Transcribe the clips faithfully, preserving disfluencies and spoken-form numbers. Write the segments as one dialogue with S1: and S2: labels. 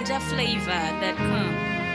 S1: Niger flavor that come.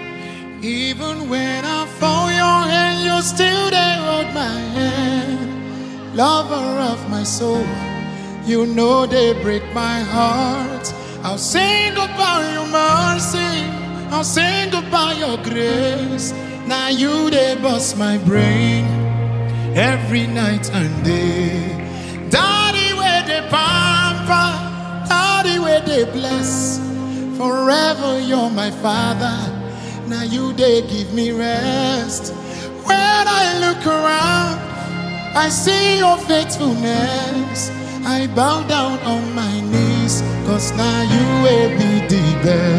S2: Even when I fall your hand, you still there hold my hand. Lover of my soul, you know they break my heart. I'll sing about your mercy, I'll sing about your grace. Now you they bust my brain every night and day. Daddy where they pamper, daddy where they bless. Forever you're my father, now you they give me rest. When I look around, I see your faithfulness. I bow down on my knees, cause now you will be the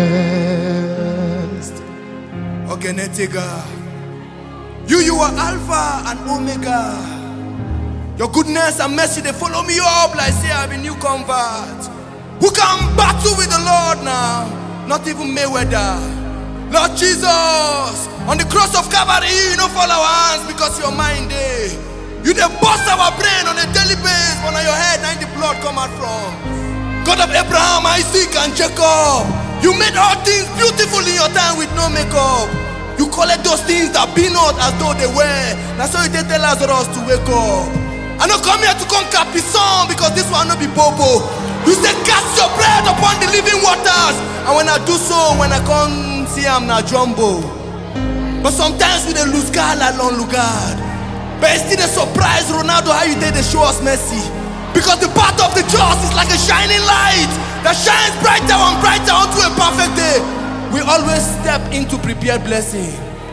S2: best.
S3: Okay, Netega. You, you are Alpha and Omega. Your goodness and mercy, they follow me up like say I'm a new convert. Who can battle with the Lord now? Not even Mayweather. Lord Jesus, on the cross of Calvary, you don't fall our hands because your mind there. You dey bust our brain on a daily basis, but on your head, now the blood come out from. God of Abraham, Isaac, and Jacob, you made all things beautiful in your time with no makeup. You call it those things that be not as though they were. That's why you did tell Lazarus to wake up. I don't come here to conquer Pison because this one no be bobo. You say cast your bread upon the living waters, and when I do so, when I come see I'm not jumbo. But sometimes we dey lose God along Lugard. But it's still a surprise, Ronaldo, how you did they show us mercy. Because the path of the just is like a shining light that shines brighter and brighter onto a perfect day. We always step into prepared blessing.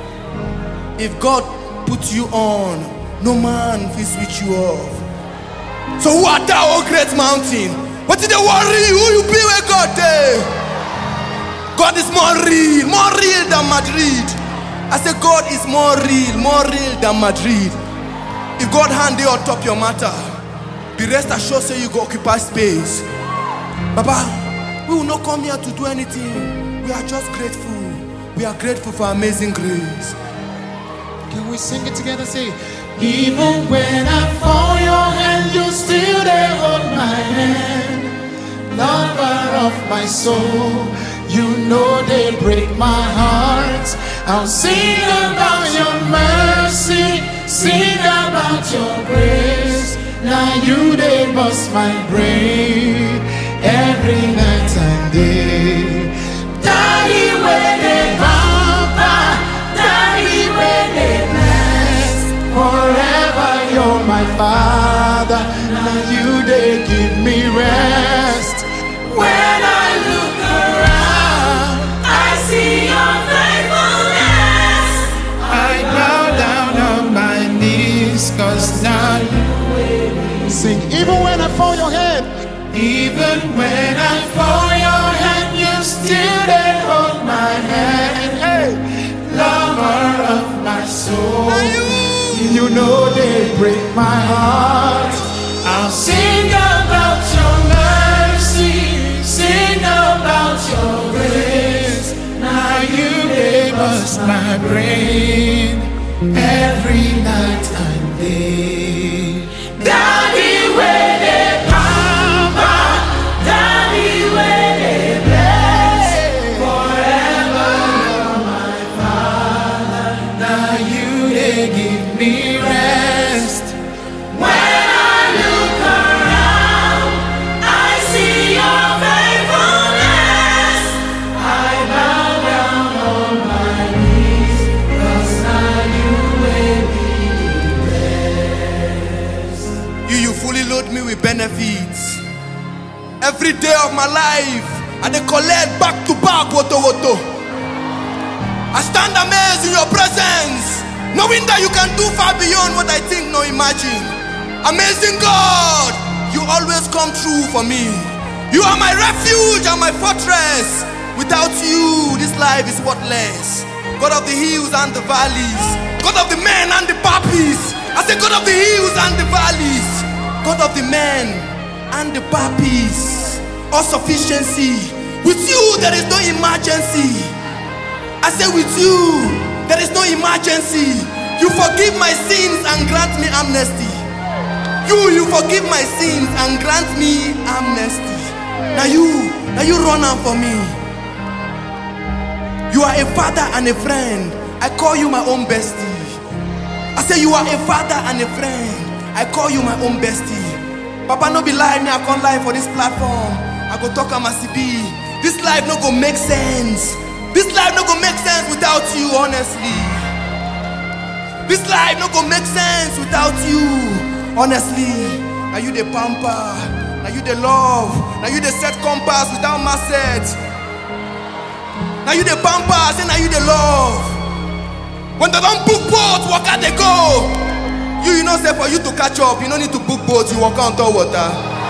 S3: If God puts you on, no man will switch you off. So who art thou, O great mountain? What did they worry? Who you be with God there? God is more real, more real than Madrid. I say God is more real, more real than Madrid. If God hand you on top your matter, be rest assured say you go occupy space. Baba, we will not come here to do anything. We are just grateful. We are grateful for amazing grace.
S2: Can we sing it together? Say, even when I fall your hand, you still there hold my hand. Lover of my soul, you know they break my heart. I'll sing about your mercy, sing about your grace. Now you they bust my brain every night and day. Daddy where they pamper, daddy where they bless. Forever you're my father, now you they give me rest. When I look around, I see your faithfulness. I bow down on my knees, cause now you sing. Even when I fall your hand, even when I fall your hand, you still there hold my hand. Hey, lover of my soul, you know they break my heart. I'll sing about your mercy, sing about your grace. Now you gave us my brain every night and day. Daddy where they pamper, daddy where they bless. Forever you're my father, now you they give me rest. When I look around, I see your faithfulness. I bow down on my knees, cause now you will be blessed.
S3: You, you fully load me with benefits. Every day of my life, I dey collect back to back, woto woto. I stand amazed in your presence, knowing that you can do far beyond what I think nor imagine. Amazing God, you always come true for me. You are my refuge and my fortress. Without you, this life is worthless. God of the hills and the valleys, God of the men and the puppies. I say God of the hills and the valleys, God of the men and the puppies. All sufficiency. With you there is no emergency. I say with you there is no emergency. You forgive my sins and grant me amnesty. You, you forgive my sins and grant me amnesty. Now you, now you run out for me. You are a father and a friend. I call you my own bestie. I say you are a father and a friend. I call you my own bestie. Papa no be lie, me I can't lie for this platform. I go talk am as e be. This life no go make sense. This life no go make sense without you, honestly. This life no go make sense without you, honestly. Now you the pamper, now you the love, now you the set compass without my set. Now you the pamper, I say now you the love. When they don't book boats, walk out they go. You, you know, say for you to catch up, you don't need to book boats, you walk on top water.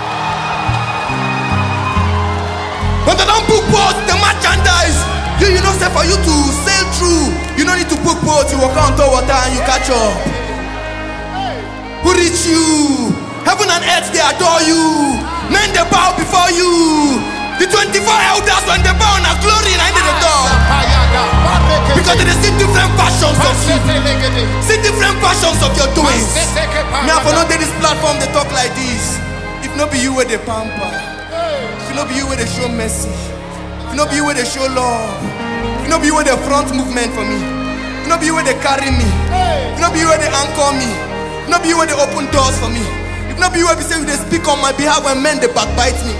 S3: When they don't book boats, the merchandise, you, you know, say for you to sail through, you don't need to book boats, you walk on top water and you catch up. Who reach you? Heaven and earth, they adore you. Men, they bow before you. The twenty-four elders, when they bow in glory, and I need the door. Because they see different versions of you. See different versions of your doings. Me, I for not take this platform, they talk like this. If not be you where they pamper, if not be you where they show mercy, if not be you where they show love, if not be you where they front movement for me, if not be you where they carry me, if not be you where they anchor me, if not be you where they open doors for me, if not be you where they say they speak on my behalf when men they backbite me.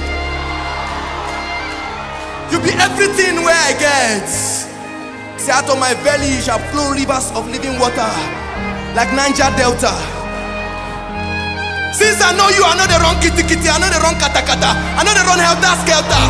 S3: You be everything where I get. Say out of my belly shall flow rivers of living water, like Niger Delta. Since I know you, I know the wrong kitty kitty, I know the wrong kata kata, I know the wrong helter skelter.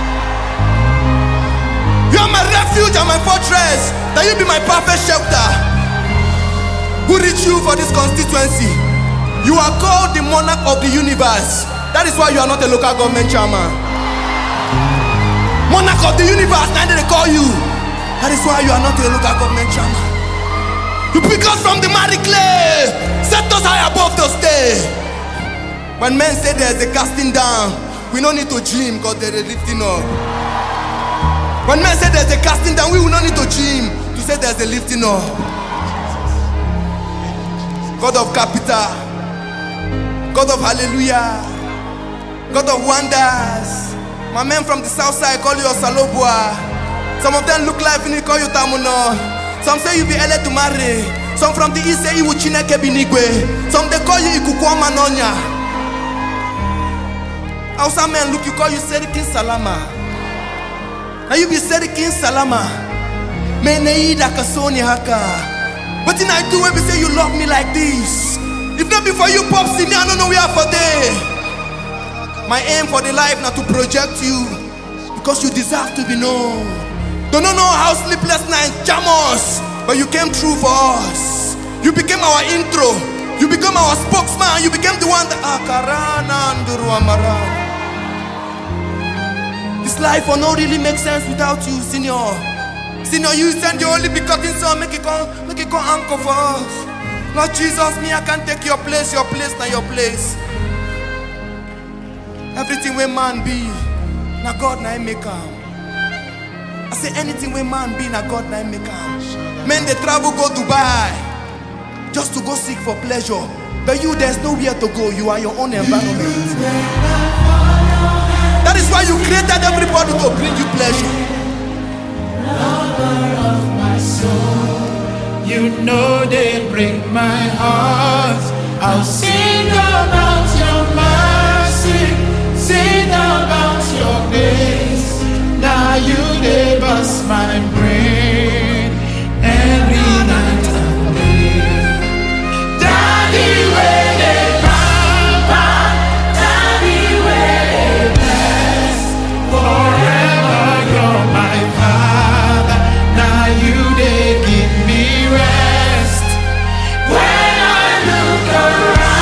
S3: You are my refuge and my fortress, that you be my perfect shelter. Who reach you for this constituency? You are called the monarch of the universe. That is why you are not a local government chairman. Monarch of the universe, now they call you. That is why you are not a local government chairman. You pick us from the miry clay, set us high above the stay. When men say there's a casting down, we don't need to dream because there's a lifting up. When men say there's a casting down, we will not need to dream to say there's a lifting up. God of capital, God of hallelujah, God of wonders. My men from the south side call you Osalobua. Some of them look like you call you Tamuno. Some say you be Ele to marry. Some from the east say you Chineke Binigwe. Some they call you Ikukwama Nonya. Hausa men look, you call you Serikin Salama. Now you be Serikin Salama. Meneida Kasoni Haka. But in I do when we say you love me like this. If not before you pop see me, I don't know where for day. My aim for the life now to project you, because you deserve to be known. Don't know how sleepless nights jam us, but you came through for us. You became our intro. You became our spokesman. You became the one that Akarana Nduru Amara. This life will not really make sense without you, Senior. Senior, you send your only begotten son, make it come, make it come anchor for us. Lord Jesus, me I can't take your place, your place, not your place. Everything where man be, na God na make am. I say anything where man be, na God na make am. Men they travel go Dubai just to go seek for pleasure, but you there's nowhere to go. You are your own environment. That is why you created everybody to bring you pleasure.
S2: Lover of my soul, you know they break my heart. I'll sing about your mercy. Sing about your grace. Now you they bust my brain every night and day. Daddy, where they pamper, Daddy, where they bless. Forever you're my father. Now you they give me rest. When I look around.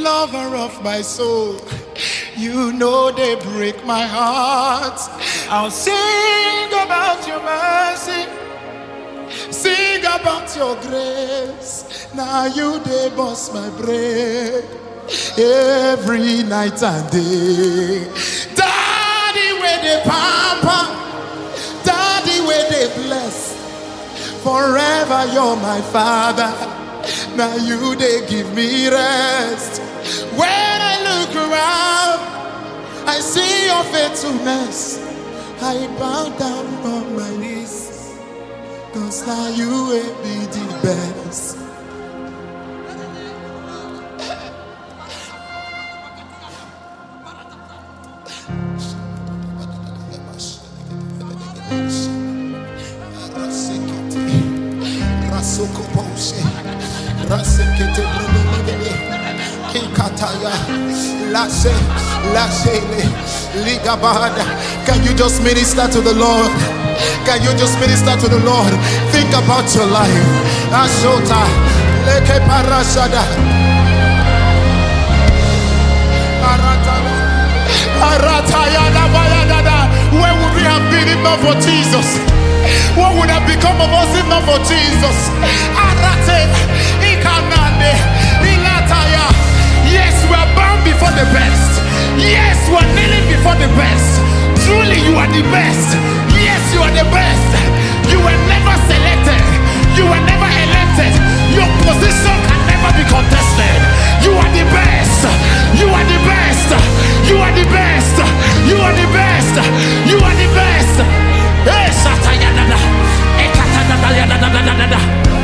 S2: lover of my soul. You know they break my heart. I'll sing about your mercy, sing about your grace. Now you they bust my brain every night and day. Daddy where they pamper, daddy where they bless. Forever you're my father. Now you they give me rest. When I look around, I see your faithfulness. I bow down on my knees, 'cause now you will be the best. Can you just minister to the Lord? Can you just minister to the Lord? Think about your life. Ashota, leke parashada, aratayada bayadada. Where would we have been if not for Jesus? What would have become of us if not for Jesus? Arate, ikanande, ilataya. Yes, we are bound before the best. Yes, we are kneeling before the best. Truly, you are the best. Yes, you are the best. You were never selected. You were never elected. Your position can never be contested. You are the best. You are the best. You are the best. You are the best. You are the best. Hey, Satayadada. Ekatadadadadadadada.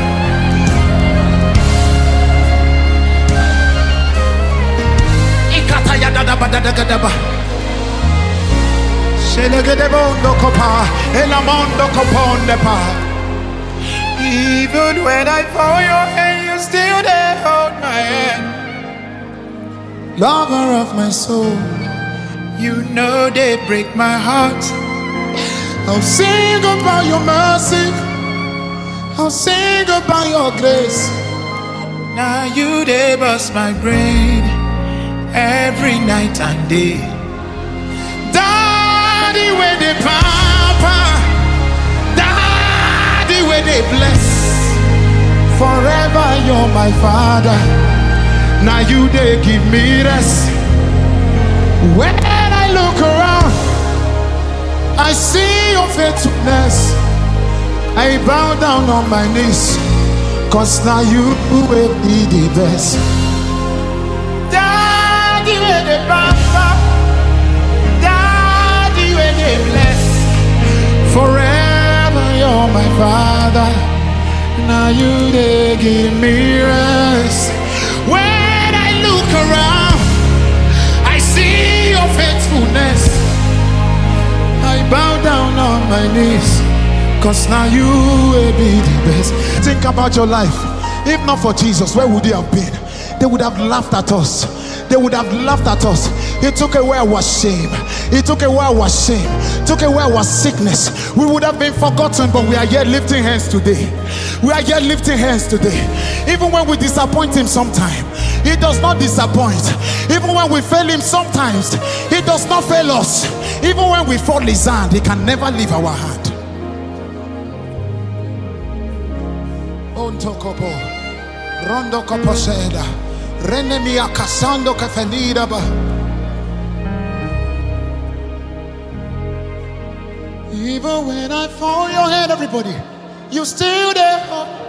S2: Ikatayadadabadadagadaba. Even when I fall your hand, you still there, hold my hand. Lover of my soul, you know they break my heart. I'll sing about your mercy, I'll sing about your grace. Now you they bust my brain every night and day. Daddy where they pamper, daddy where they bless. Forever you're my father. Now you they give me rest. When I look around, I see your faithfulness. I bow down on my knees, 'cause now you will be the best. Daddy where they pamper, bless. Forever you're my father. Now you they give me rest. When I look around, I see your faithfulness. I bow down on my knees, 'cause now you will be the best. Think about your life. If not for Jesus, where would you have been? They would have laughed at us. They would have laughed at us. He took away our shame. He took away our shame. Took away our sickness. We would have been forgotten, but we are yet lifting hands today. We are yet lifting hands today. Even when we disappoint him sometimes, he does not disappoint. Even when we fail him sometimes, he does not fail us. Even when we fall his hand, he can never leave our hand. Ontokopo, Rondo Koposeda. Renemia Casando Cafenidaba. Even when I fall your head, everybody, you still there.